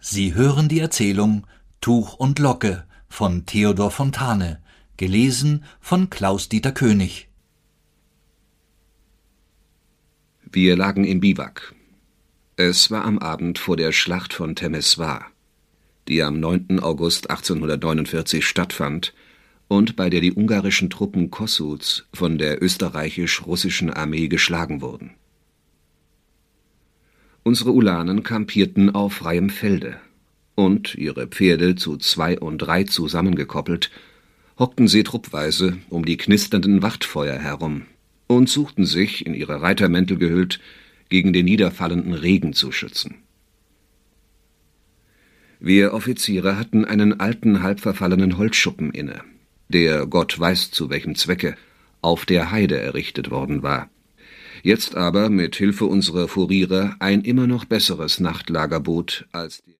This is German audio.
Sie hören die Erzählung Tuch und Locke von Theodor Fontane, gelesen von Klaus-Dieter König. Wir lagen im Biwak. Es war am Abend vor der Schlacht von Temeswar, die am 9. August 1849 stattfand und bei der die ungarischen Truppen Kossuths von der österreichisch-russischen Armee geschlagen wurden. Unsere Ulanen kampierten auf freiem Felde, und ihre Pferde zu 2 und 3 zusammengekoppelt, hockten sie truppweise um die knisternden Wachtfeuer herum und suchten sich, in ihre Reitermäntel gehüllt, gegen den niederfallenden Regen zu schützen. Wir Offiziere hatten einen alten, halbverfallenen Holzschuppen inne, der, Gott weiß zu welchem Zwecke, auf der Heide errichtet worden war, jetzt aber mit Hilfe unserer Furierer ein immer noch besseres Nachtlager bot als die